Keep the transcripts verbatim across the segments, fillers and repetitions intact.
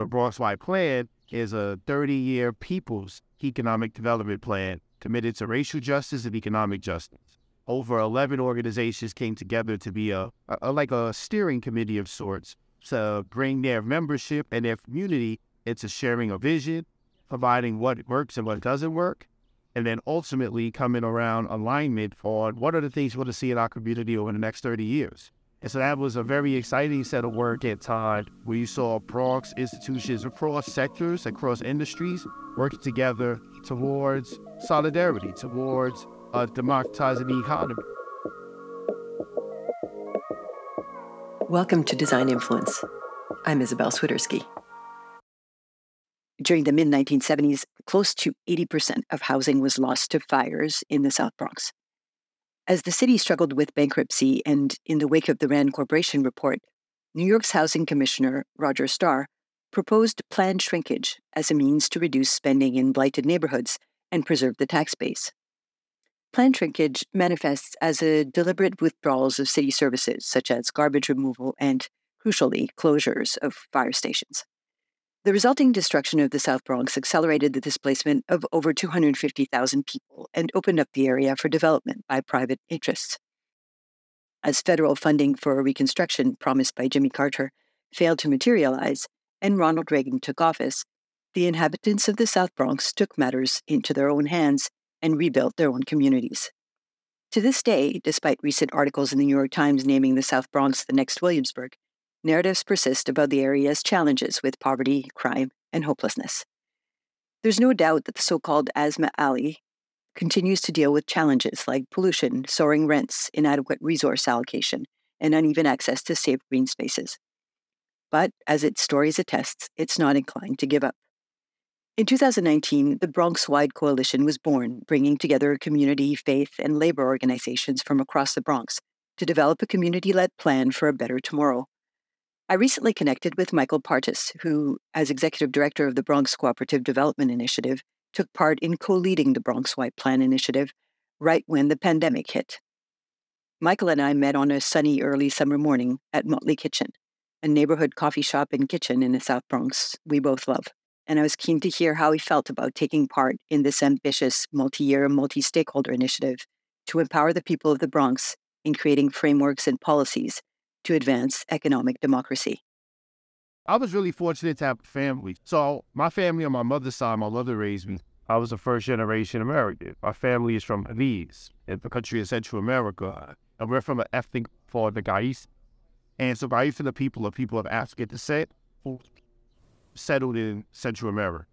The Bronx Wide Plan is a thirty-year people's economic development plan committed to racial justice and economic justice. Over eleven organizations came together to be a, a, a like a steering committee of sorts to bring their membership and their community into sharing a vision, providing what works and what doesn't work, and then ultimately coming around alignment on what are the things we want to see in our community over the next thirty years. And so that was a very exciting set of work at time where you saw Bronx institutions across sectors, across industries, working together towards solidarity, towards uh, democratizing the economy. Welcome to Design Influence. I'm Isabel Swiderski. During the mid nineteen seventies, close to eighty percent of housing was lost to fires in the South Bronx. As the city struggled with bankruptcy and in the wake of the Rand Corporation report, New York's Housing Commissioner, Roger Starr, proposed planned shrinkage as a means to reduce spending in blighted neighborhoods and preserve the tax base. Planned shrinkage manifests as a deliberate withdrawals of city services such as garbage removal and, crucially, closures of fire stations. The resulting destruction of the South Bronx accelerated the displacement of over two hundred fifty thousand people and opened up the area for development by private interests. As federal funding for reconstruction promised by Jimmy Carter failed to materialize and Ronald Reagan took office, the inhabitants of the South Bronx took matters into their own hands and rebuilt their own communities. To this day, despite recent articles in the New York Times naming the South Bronx the next Williamsburg, narratives persist about the area's challenges with poverty, crime, and hopelessness. There's no doubt that the so-called Asma Alley continues to deal with challenges like pollution, soaring rents, inadequate resource allocation, and uneven access to safe green spaces. But, as its stories attest, it's not inclined to give up. In two thousand nineteen, the Bronx Wide Coalition was born, bringing together community, faith, and labor organizations from across the Bronx to develop a community-led plan for a better tomorrow. I recently connected with Michael Partis, who, as executive director of the Bronx Cooperative Development Initiative, took part in co-leading the Bronx Wide Plan initiative right when the pandemic hit. Michael and I met on a sunny early summer morning at Motley Kitchen, a neighborhood coffee shop and kitchen in the South Bronx we both love, and I was keen to hear how he felt about taking part in this ambitious multi-year, multi-stakeholder initiative to empower the people of the Bronx in creating frameworks and policies to advance economic democracy. I was really fortunate to have a family. So my family on my mother's side, my mother raised me. I was a first generation American. My family is from Belize, in the country of Central America. And we're from an ethnic called the Gais. And so Gais are the people are people of African descent who settled in Central America.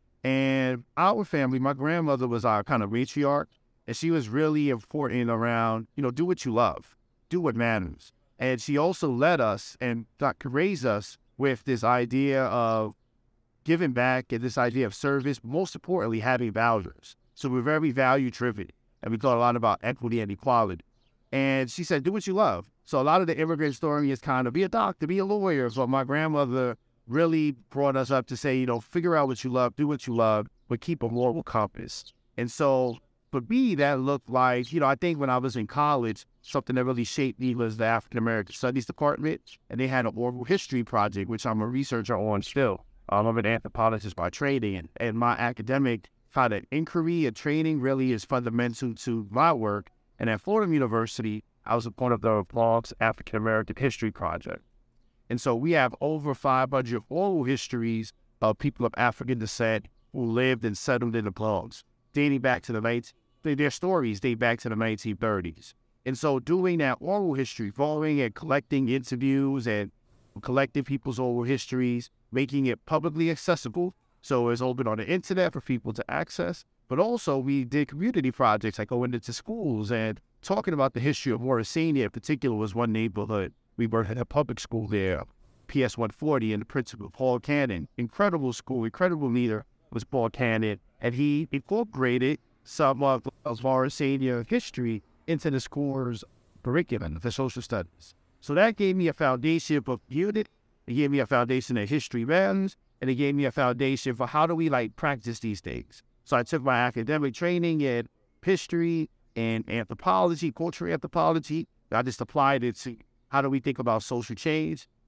And our family, my grandmother was our kind of matriarch. And she was really important around, you know, do what you love, do what matters. And she also led us and raised us with this idea of giving back and this idea of service, but most importantly, having values. So we're very value-driven, and we thought a lot about equity and equality. And she said, do what you love. So a lot of the immigrant story is kind of be a doctor, be a lawyer. So my grandmother really brought us up to say, you know, figure out what you love, do what you love, but keep a moral compass. And so for me, that looked like, you know, I think when I was in college, something that really shaped me was the African American Studies Department, and they had an oral history project, which I'm a researcher on still. Um, I'm an anthropologist by training, and, and my academic kind of inquiry and training really is fundamental to my work. And at Fordham University, I was a part of the Bronx African American History Project. And so we have over five hundred oral histories of people of African descent who lived and settled in the Bronx, dating back to the late Their stories date back to the nineteen thirties. And so doing that oral history, following and collecting interviews and collecting people's oral histories, making it publicly accessible, so it's open on the internet for people to access. But also we did community projects like going into schools and talking about the history of Morrisania in particular was one neighborhood. We worked at a public school there, P S one forty, and the principal, Paul Cannon. Incredible school, incredible leader was Paul Cannon. And he incorporated some of Morrisania history into the school's curriculum for social studies. So that gave me a foundation for unit, it gave me a foundation of history matters, and it gave me a foundation for how do we like practice these things. So I took my academic training in history and anthropology, cultural anthropology. I just applied it to how do we think about social change.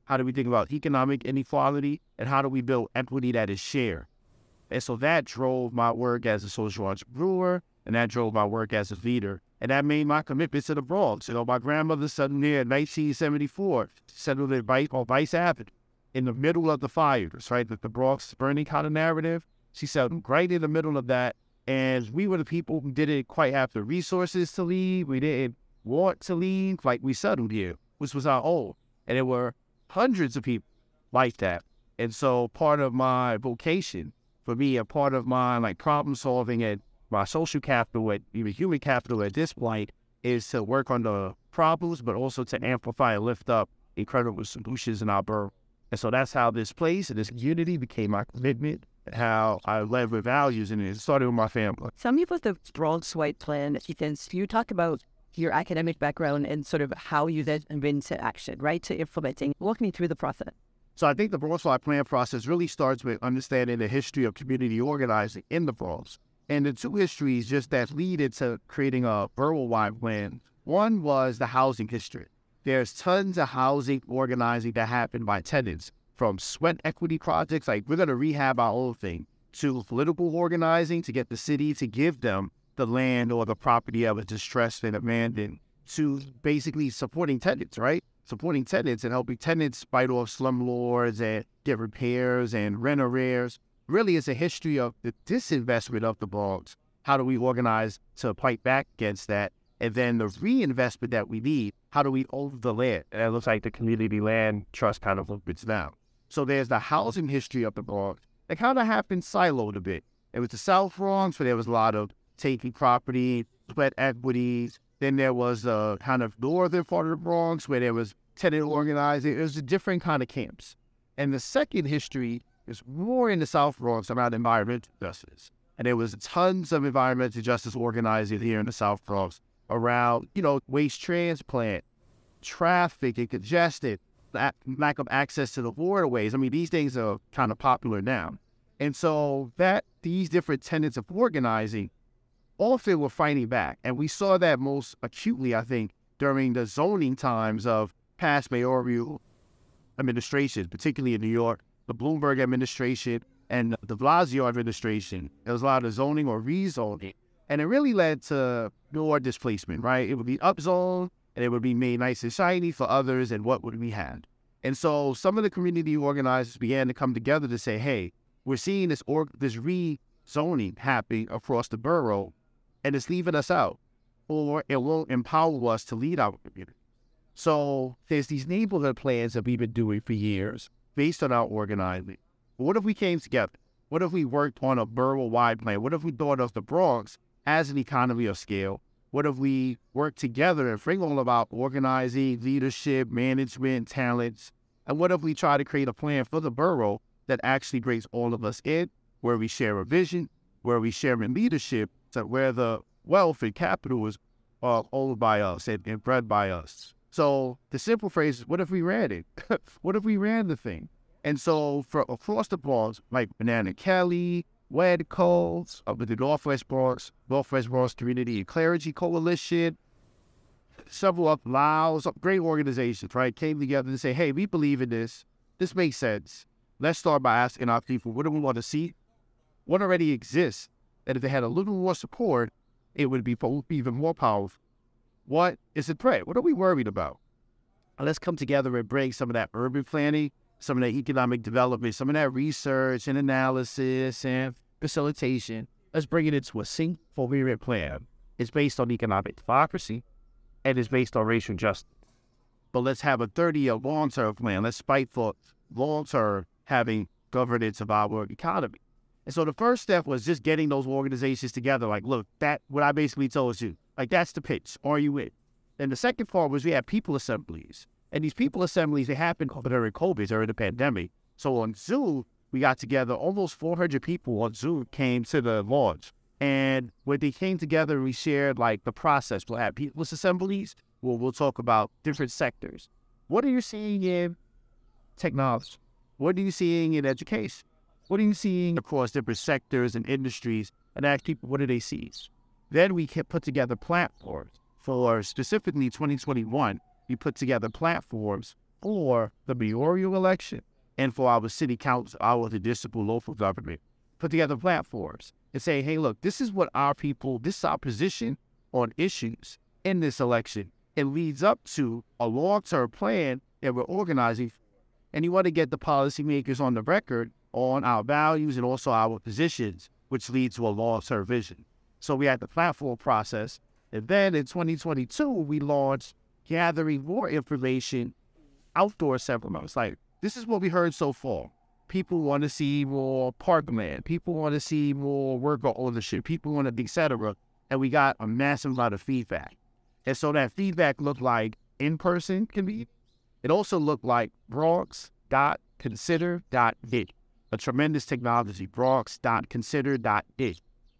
How do we think about economic inequality? And how do we build equity that is shared? And so that drove my work as a social entrepreneur, and that drove my work as a leader. And that made my commitment to the Bronx. You know, my grandmother settled there in nineteen seventy-four, settled in Vice, on Vice Avenue, in the middle of the fires, right? The, the Bronx burning kind of narrative. She settled right in the middle of that. And we were the people who didn't quite have the resources to leave. We didn't want to leave. Like, we settled here, which was our own. And there were hundreds of people like that. And so part of my vocation, for me, a part of my like problem solving and my social capital and even human capital at this point is to work on the problems, but also to amplify and lift up incredible solutions in our borough. And so that's how this place and this community became my commitment, how I led with values, and it started with my family. Tell me about the Bronx White Plan, Ethan. You talk about your academic background and sort of how you then went into action, right, to implementing. Walk me through the process. So I think the Bronx White Plan process really starts with understanding the history of community organizing in the Bronx. And the two histories just that lead into creating a borough-wide plan. One was the housing history. There's tons of housing organizing that happened by tenants, from sweat equity projects, like we're going to rehab our old thing, to political organizing to get the city to give them the land or the property that was distressed and abandoned, to basically supporting tenants, right? Supporting tenants and helping tenants fight off slumlords and get repairs and rent arrears. Really, it's a history of the disinvestment of the Bronx. How do we organize to fight back against that? And then the reinvestment that we need, how do we own the land? And it looks like the community land trust kind of opens now. So there's the housing history of the Bronx. It kind of happened siloed a bit. It was the South Bronx, where there was a lot of taking property, sweat equities. Then there was the kind of northern part of the Bronx, where there was tenant organizing. It was a different kind of camps. And the second history is more in the South Bronx around environmental justice. And there was tons of environmental justice organizing here in the South Bronx around, you know, waste transplant, traffic and congested, lack of access to the waterways. I mean, these things are kind of popular now. And so that these different tenets of organizing often were fighting back. And we saw that most acutely, I think, during the zoning times of past mayoral administrations, particularly in New York, the Bloomberg administration and the Blasio administration. There was a lot of zoning or rezoning. And it really led to more displacement, right? It would be upzoned, and it would be made nice and shiny for others, and what would we have? And so some of the community organizers began to come together to say, hey, we're seeing this or this rezoning happening across the borough, and it's leaving us out, or it won't empower us to lead our community. So there's these neighborhood plans that we've been doing for years based on our organizing. But what if we came together? What if we worked on a borough-wide plan? What if we thought of the Bronx as an economy of scale? What if we worked together and bring all about organizing, leadership, management, talents? And what if we try to create a plan for the borough that actually brings all of us in, where we share a vision, where we share in leadership, so where the wealth and capital is uh, owned by us and, and bred by us? So the simple phrase is, what if we ran it? What if we ran the thing? And so for across the Bronx, like Banana Kelly, Wedco, uh, with the Northwest Bronx, Northwest Bronx Community and Clergy Coalition, several of Laos, great organizations, right, came together and say, hey, we believe in this. This makes sense. Let's start by asking our people, what do we want to see? What already exists? And if they had a little more support, it would be even more powerful. What is the threat? What are we worried about? Let's come together and bring some of that urban planning, some of that economic development, some of that research and analysis and facilitation. Let's bring it into a single coherent plan. It's based on economic democracy, and it's based on racial justice. But let's have a thirty-year long-term plan. Let's fight for long-term having governance of our economy. And so the first step was just getting those organizations together. Like, look, that what I basically told you. Like, that's the pitch. Are you in? And the second part was we had people assemblies. And these people assemblies, they happened during COVID, during the pandemic. So on Zoom, we got together, almost four hundred people on Zoom came to the launch. And when they came together, we shared, like, the process. We'll have people's assemblies where we'll talk about different sectors. What are you seeing in technology? What are you seeing in education? What are you seeing across different sectors and industries? And ask people, what do they see? Then we can put together platforms for specifically twenty twenty-one. We put together platforms for the mayoral election and for our city council, our municipal local government, put together platforms and say, hey, look, this is what our people, this is our position on issues in this election. It leads up to a long-term plan that we're organizing. And you want to get the policymakers on the record on our values and also our positions, which leads to a long-term vision. So we had the platform process. And then in twenty twenty-two, we launched gathering more information, outdoor seminars. Like, this is what we heard so far. People want to see more parkland. People want to see more worker ownership. People want to, et cetera. And we got a massive amount of feedback. And so that feedback looked like in-person convene. It also looked like Bronx dot consider dot it, a tremendous technology. Bronx dot consider dot it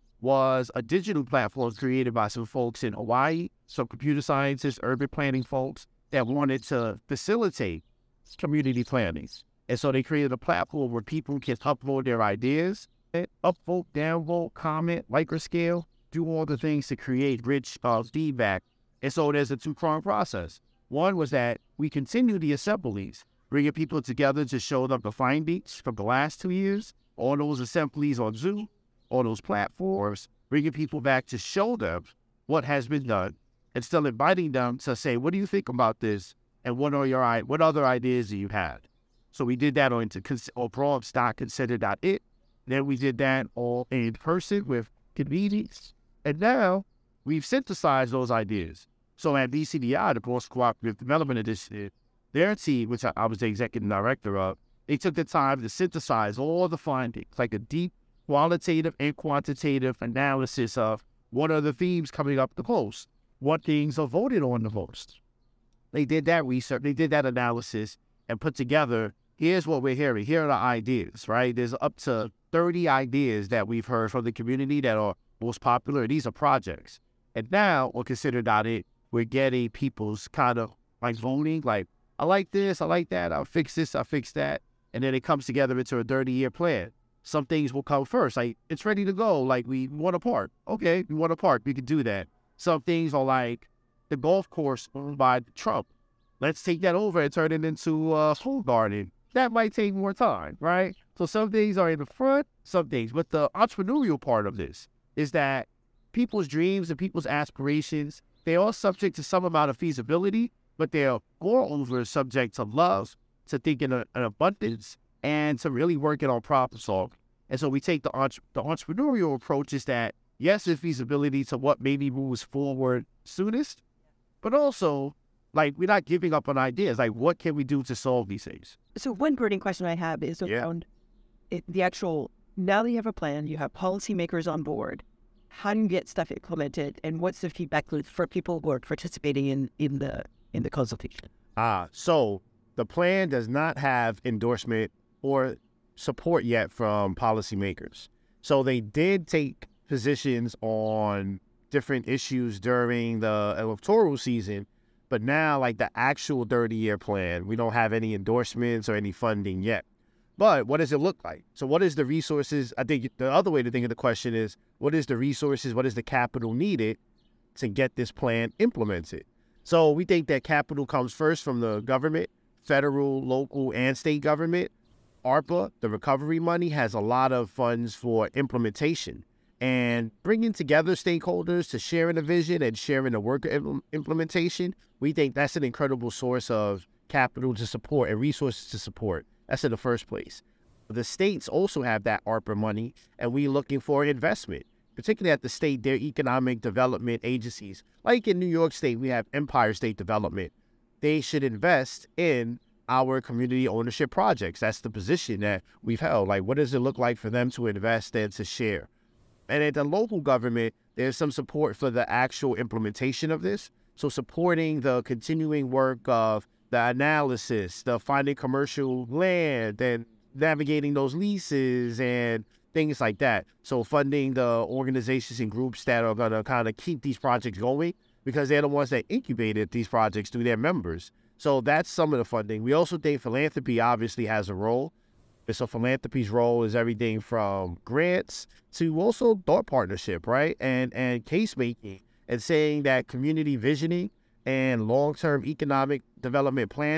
was a digital platform created by some folks in Hawaii, some computer scientists, urban planning folks that wanted to facilitate community planning. And so they created a platform where people can upload their ideas, upvote, downvote, comment, like or scale, do all the things to create rich uh, feedback. And so there's a two-pronged process. One was that we continue the assemblies, bringing people together to show them the findings from the last two years, all those assemblies on Zoom, all those platforms, bringing people back to show them what has been done, and still inviting them to say, what do you think about this? And what are your what other ideas do you have? So we did that on Bronx dot consider dot it. Then we did that all in person with convenience. And now we've synthesized those ideas. So at B C D I, the Bronx Cooperative Development Initiative, their team, which I, I was the executive director of, they took the time to synthesize all the findings, like a deep qualitative and quantitative analysis of what are the themes coming up the most, what things are voted on the most. They did that research, they did that analysis and put together, here's what we're hearing, here are the ideas, right? There's up to thirty ideas that we've heard from the community that are most popular. These are projects. And now on consider dot it, we're getting people's kind of like voting, like, I like this, I like that, I'll fix this, I'll fix that. And then it comes together into a thirty-year plan. Some things will come first, like, it's ready to go, like, we want a park. Okay, we want a park, we can do that. Some things are like the golf course owned by Trump. Let's take that over and turn it into a school garden. That might take more time, right? So some things are in the front, some things. But the entrepreneurial part of this is that people's dreams and people's aspirations, they are subject to some amount of feasibility, but they are moreover subject to love, to thinking an abundance, and to really working on problem solving. And so we take the, entre- the entrepreneurial approach is that, yes, there's feasibility to what maybe moves forward soonest, but also, like, we're not giving up on ideas. Like, what can we do to solve these things? So one burning question I have is around yeah. it, the actual, now that you have a plan, you have policymakers on board, how do you get stuff implemented, and what's the feedback loop for people who are participating in, in the in the consultation? Ah, so the plan does not have endorsement or support yet from policymakers. So they did take positions on different issues during the electoral season, but now, like the actual thirty-year plan, we don't have any endorsements or any funding yet. But what does it look like? So what is the resources? I think the other way to think of the question is, what is the resources, what is the capital needed to get this plan implemented? So we think that capital comes first from the government, federal, local, and state government. ARPA, the recovery money, has a lot of funds for implementation. And bringing together stakeholders to sharing a vision and sharing the work of implementation, we think that's an incredible source of capital to support and resources to support. That's in the first place. The states also have that ARPA money, and we're looking for investment, particularly at the state, their economic development agencies. Like in New York State, we have Empire State Development. They should invest in our community ownership projects. That's the position that we've held. Like, what does it look like for them to invest and to share? And at the local government, there's some support for the actual implementation of this. So supporting the continuing work of the analysis, the finding commercial land and navigating those leases and things like that. So funding the organizations and groups that are going to kind of keep these projects going, because they're the ones that incubated these projects through their members. So that's some of the funding. We also think philanthropy obviously has a role. And so philanthropy's role is everything from grants to also thought partnership, right? And and case making and saying that community visioning and long-term economic development planning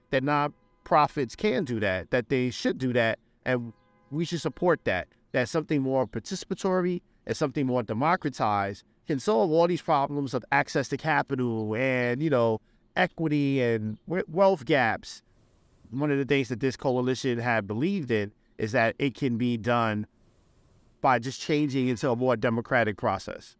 that nonprofits can do that, that they should do that, and we should support that. That something more participatory and something more democratized can solve all these problems of access to capital and, you know, equity and wealth gaps. One of the things that this coalition had believed in is that it can be done by just changing into a more democratic process.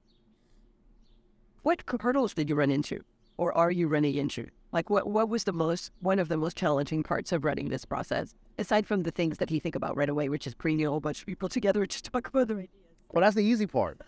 What hurdles did you run into, or are you running into? Like, what what was the most one of the most challenging parts of running this process, aside from the things that you think about right away, which is bringing a whole bunch of people together to talk about their ideas? Well, that's the easy part.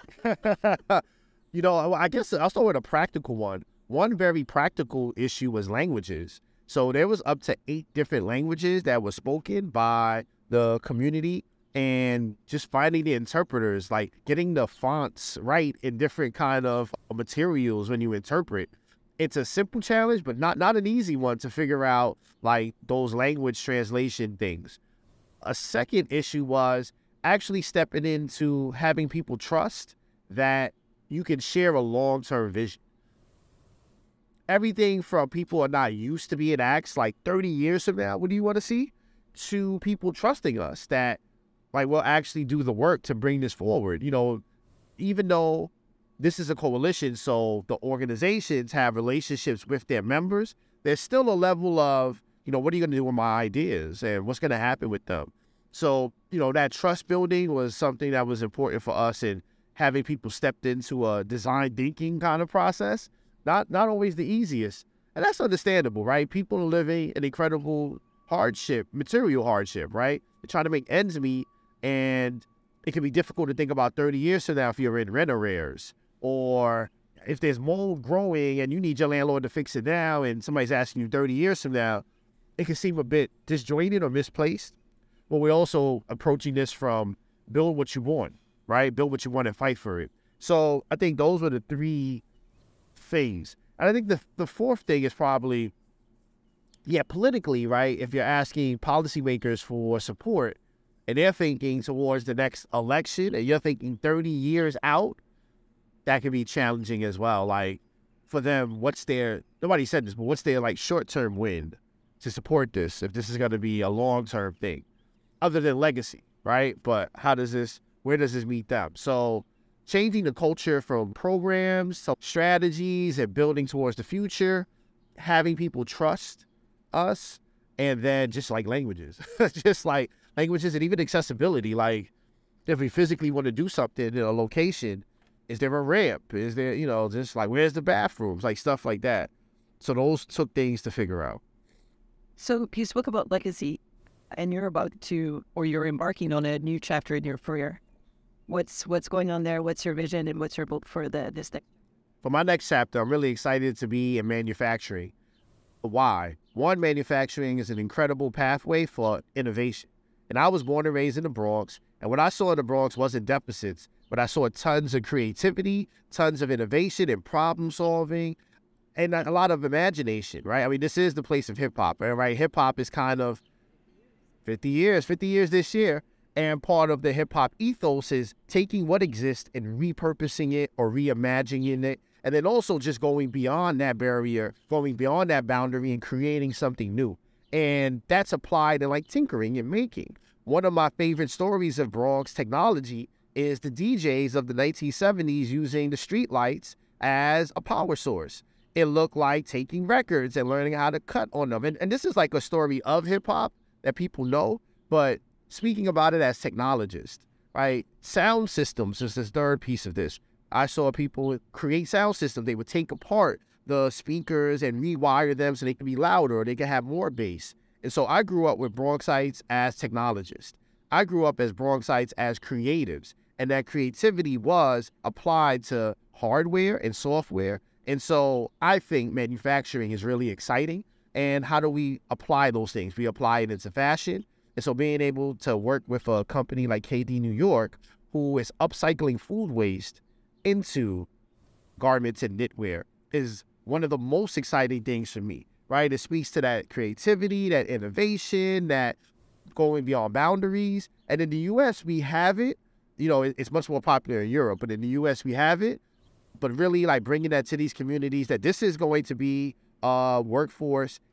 You know, I guess I'll start with a practical one. One very practical issue was languages. So there was up to eight different languages that were spoken by the community, and just finding the interpreters, like getting the fonts right in different kind of materials when you interpret. It's a simple challenge, but not, not an easy one to figure out, like those language translation things. A second issue was actually stepping into having people trust that you can share a long-term vision. Everything from people are not used to being asked, like thirty years from now, what do you want to see? To people trusting us that, like, we'll actually do the work to bring this forward. You know, even though this is a coalition, so the organizations have relationships with their members, there's still a level of, you know, what are you going to do with my ideas and what's going to happen with them? So, you know, that trust building was something that was important for us, and having people stepped into a design thinking kind of process, not, not always the easiest. And that's understandable, right? People are living an incredible hardship, material hardship, right? They're trying to make ends meet, and it can be difficult to think about thirty years from now if you're in rent arrears, or if there's mold growing and you need your landlord to fix it now and somebody's asking you thirty years from now. It can seem a bit disjointed or misplaced. But we're also approaching this from build what you want, right? Build what you want and fight for it. So I think those were the three things. And I think the, the fourth thing is probably, yeah, politically, right? If you're asking policymakers for support and they're thinking towards the next election and you're thinking thirty years out, that can be challenging as well. Like, for them, what's their, nobody said this, but what's their, like, short-term win to support this if this is going to be a long-term thing, other than legacy, right? But how does this, where does this meet them? So changing the culture from programs to strategies and building towards the future, having people trust us, and then just like languages, just like languages and even accessibility. Like, if we physically want to do something in a location, is there a ramp? Is there, you know, just like, where's the bathrooms? Like, stuff like that. So those took things to figure out. So you spoke about legacy, and you're about to, or you're embarking on a new chapter in your career. What's what's going on there? What's your vision, and what's your hope for the this next? For my next chapter, I'm really excited to be in manufacturing. Why? One, manufacturing is an incredible pathway for innovation. And I was born and raised in the Bronx, and what I saw in the Bronx wasn't deficits, but I saw tons of creativity, tons of innovation and problem solving, and a lot of imagination, right? I mean, this is the place of hip-hop, right? Hip-hop is kind of fifty years, fifty years this year, and part of the hip-hop ethos is taking what exists and repurposing it or reimagining it, and then also just going beyond that barrier, going beyond that boundary and creating something new. And that's applied in, like, tinkering and making. One of my favorite stories of Bronx technology is the D Js of the nineteen seventies using the street lights as a power source. It looked like taking records and learning how to cut on them. And, and this is like a story of hip-hop that people know, but speaking about it as technologists, right? Sound systems is the third piece of this. I saw people create sound systems. They would take apart the speakers and rewire them so they can be louder or they can have more bass. And so I grew up with Bronxites as technologists. I grew up as Bronxites as creatives, and that creativity was applied to hardware and software. And so I think manufacturing is really exciting. And how do we apply those things? We apply it into fashion. And so being able to work with a company like K D New York, who is upcycling food waste into garments and knitwear, is one of the most exciting things for me, right? It speaks to that creativity, that innovation, that going beyond boundaries. And in the U S, we have it. You know, it's much more popular in Europe, but in the U S, we have it. But really, like, bringing that to these communities, that this is going to be a workforce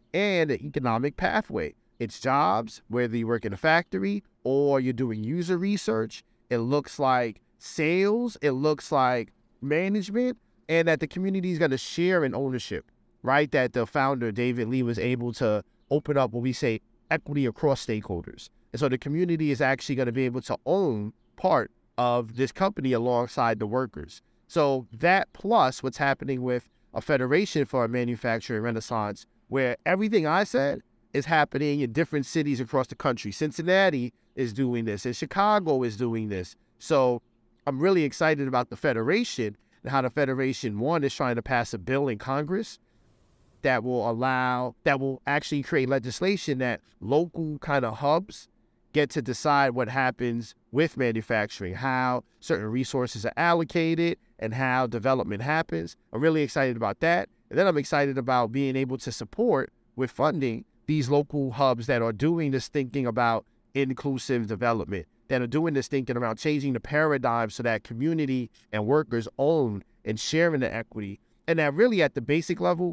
and an economic pathway. It's jobs, whether you work in a factory or you're doing user research. It looks like sales. It looks like management, and that the community is going to share in ownership, right? That the founder, David Lee, was able to open up what we say equity across stakeholders. And so the community is actually going to be able to own part of this company alongside the workers. So that plus what's happening with a federation for a manufacturing renaissance, where everything I said is happening in different cities across the country. Cincinnati is doing this, and Chicago is doing this. So I'm really excited about the federation and how the federation, one, is trying to pass a bill in Congress that will allow, that will actually create legislation that local kind of hubs get to decide what happens with manufacturing, how certain resources are allocated, and how development happens. I'm really excited about that. And then I'm excited about being able to support with funding these local hubs that are doing this thinking about inclusive development, that are doing this thinking around changing the paradigm so that community and workers own and share in the equity. And that really at the basic level,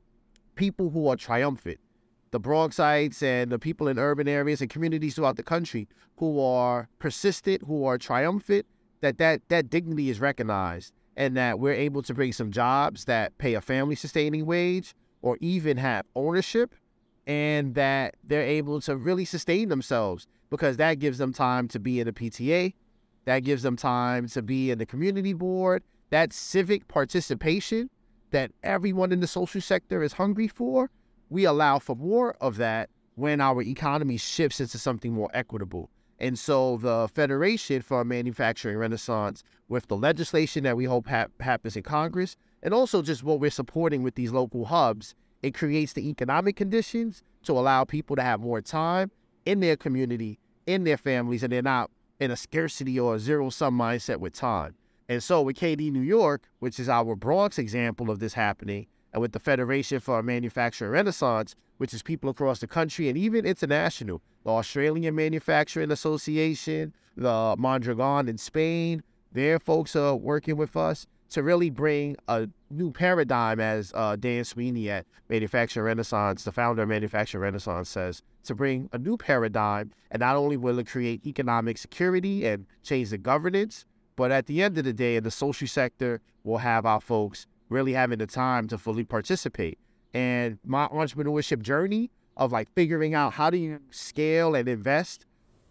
people who are triumphant, the Bronxites and the people in urban areas and communities throughout the country who are persistent, who are triumphant, that that, that dignity is recognized, and that we're able to bring some jobs that pay a family-sustaining wage or even have ownership, and that they're able to really sustain themselves, because that gives them time to be in the P T A, that gives them time to be in the community board, that civic participation that everyone in the social sector is hungry for. We allow for more of that when our economy shifts into something more equitable. And so the Federation for a Manufacturing Renaissance, with the legislation that we hope ha- happens in Congress, and also just what we're supporting with these local hubs, it creates the economic conditions to allow people to have more time in their community, in their families, and they're not in a scarcity or a zero-sum mindset with time. And so with K D New York, which is our Bronx example of this happening, and with the Federation for a Manufacturing Renaissance, which is people across the country and even international, the Australian Manufacturing Association, the Mondragon in Spain, their folks are working with us to really bring a new paradigm, as uh, Dan Sweeney at Manufacturing Renaissance, the founder of Manufacturing Renaissance, says, to bring a new paradigm. And not only will it create economic security and change the governance, but at the end of the day, in the social sector, we'll have our folks really having the time to fully participate. And my entrepreneurship journey of like figuring out how do you scale and invest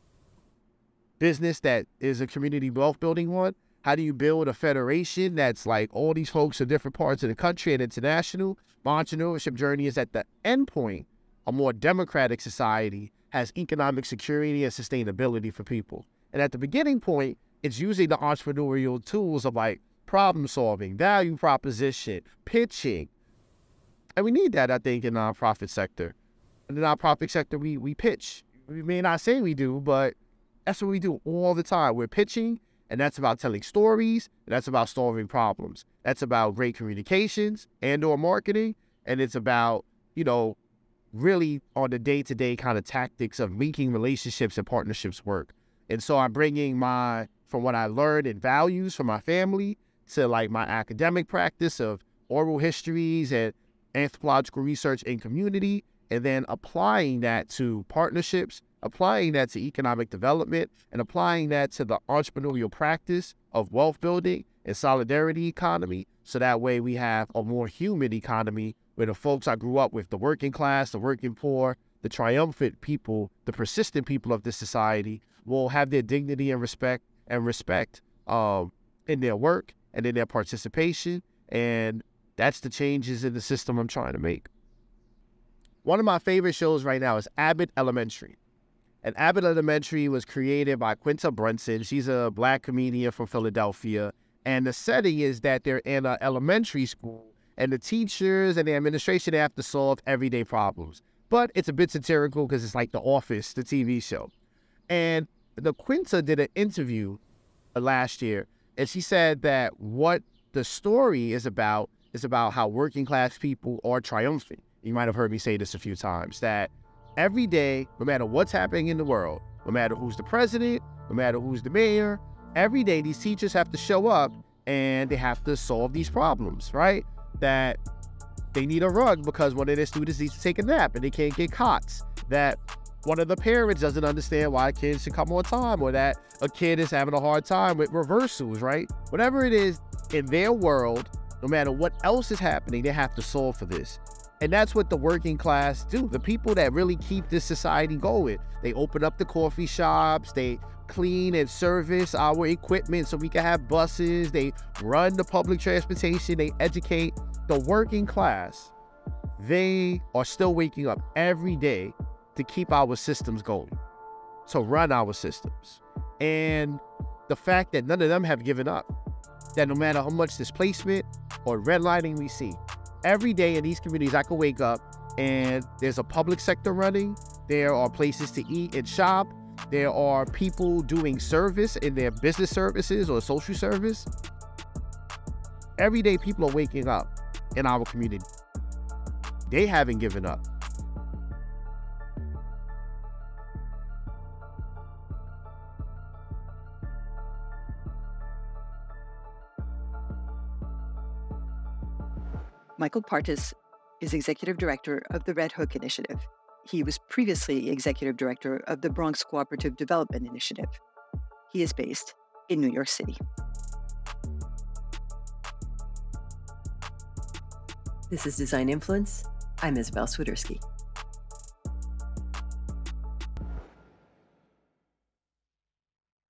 business that is a community wealth building one, how do you build a federation that's like all these folks in different parts of the country and international? My entrepreneurship journey is at the end point, a more democratic society has economic security and sustainability for people. And at the beginning point, it's using the entrepreneurial tools of like problem solving, value proposition, pitching. And we need that, I think, in the nonprofit sector. In the nonprofit sector, we, we pitch. We may not say we do, but that's what we do all the time. We're pitching. And that's about telling stories, and that's about solving problems. That's about great communications and or marketing, and it's about, you know, really on the day-to-day kind of tactics of making relationships and partnerships work. And so I'm bringing my, from what I learned in values from my family to like my academic practice of oral histories and anthropological research in community, and then applying that to partnerships, applying that to economic development, and applying that to the entrepreneurial practice of wealth building and solidarity economy. So that way we have a more human economy where the folks I grew up with, the working class, the working poor, the triumphant people, the persistent people of this society, will have their dignity and respect and respect um, in their work and in their participation. And that's the changes in the system I'm trying to make. One of my favorite shows right now is Abbott Elementary. And Abbott Elementary was created by Quinta Brunson. She's a black comedian from Philadelphia. And the setting is that they're in an elementary school, and the teachers and the administration, they have to solve everyday problems. But it's a bit satirical because it's like The Office, the T V show. And the Quinta did an interview last year, and she said that what the story is about is about how working class people are triumphant. You might have heard me say this a few times, that every day, no matter what's happening in the world, no matter who's the president, no matter who's the mayor, every day these teachers have to show up and they have to solve these problems, right? That they need a rug because one of their students needs to take a nap and they can't get cots. That one of the parents doesn't understand why kids should come on time, or that a kid is having a hard time with reversals, right? Whatever it is in their world, no matter what else is happening, they have to solve for this. And that's what the working class do. The people that really keep this society going. They open up the coffee shops, they clean and service our equipment so we can have buses, they run the public transportation, they educate. The working class, they are still waking up every day to keep our systems going, to run our systems. And the fact that none of them have given up, that no matter how much displacement or redlining we see, every day in these communities I can wake up and there's a public sector running, there are places to eat and shop, there are people doing service in their business services or social service. Every day people are waking up in our community. They haven't given up. Michael Partis is Executive Director of the Red Hook Initiative. He was previously Executive Director of the Bronx Cooperative Development Initiative. He is based in New York City. This is Design Influence. I'm Isabel Swiderski.